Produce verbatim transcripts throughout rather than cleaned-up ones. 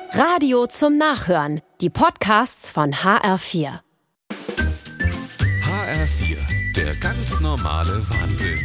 Radio zum Nachhören. Die Podcasts von H R vier. H R vier, der ganz normale Wahnsinn.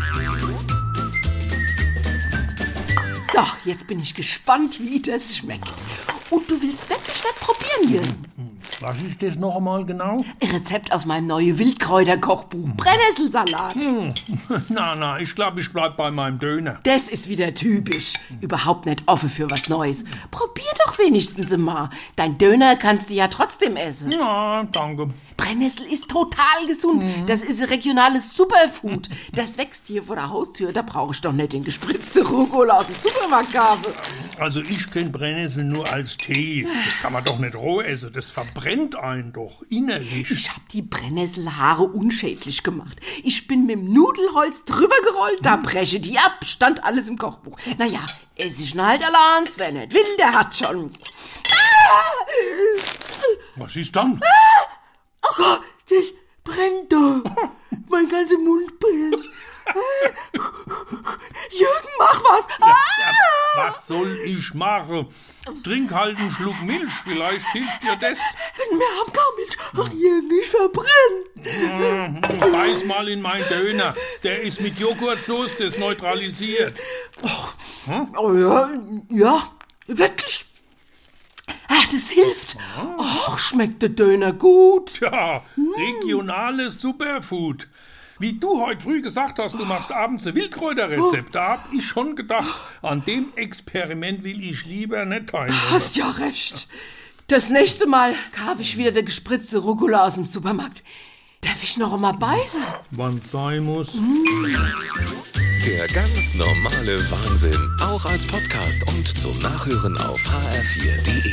So, jetzt bin ich gespannt, wie das schmeckt. Und du willst wirklich nicht probieren, Jürgen? Was ist das noch einmal genau? Ein Rezept aus meinem neuen Wildkräuterkochbuch. Brennnesselsalat. Hm. Na, na, ich glaube, ich bleib bei meinem Döner. Das ist wieder typisch. Überhaupt nicht offen für was Neues. Probier doch wenigstens mal. Dein Döner kannst du ja trotzdem essen. Ja, danke. Brennnessel ist total gesund. Mhm. Das ist ein regionales Superfood. Das wächst hier vor der Haustür. Da brauche ich doch nicht den gespritzten Rucola aus dem Supermarkt kaufen. Also ich kenne Brennnessel nur als Tee. Das kann man doch nicht roh essen. Das verbrennt einen doch innerlich. Ich habe die Brennnesselhaare unschädlich gemacht. Ich bin mit dem Nudelholz drüber gerollt. Da breche die ab. Stand alles im Kochbuch. Naja, ess ich halt allein. Wer nicht will, der hat schon. Was ist dann? Oh Gott, das brennt da. Mein ganzer Mund brennt. Jürgen, mach was. Ja, ja, was soll ich machen? Trink halt einen Schluck Milch, vielleicht hilft dir das. Wir haben gar Milch. Ach, Jürgen, ich verbrenne. Hm, beiß mal in meinen Döner. Der ist mit Joghurtsoße, das neutralisiert. Oh, hm? oh ja, ja, wirklich. Ach, das hilft. Ach, schmeckt der Döner gut. Tja, regionales Superfood. Wie du heute früh gesagt hast, du machst abends ein Wildkräuterrezept. Da hab ich schon gedacht, an dem Experiment will ich lieber nicht teilnehmen. Hast ja recht. Das nächste Mal kaufe ich wieder der gespritzte Rucola aus dem Supermarkt. Darf ich noch einmal beißen? Wann sein muss. Mm. Der ganz normale Wahnsinn, auch als Podcast und zum Nachhören auf h r vier punkt d e.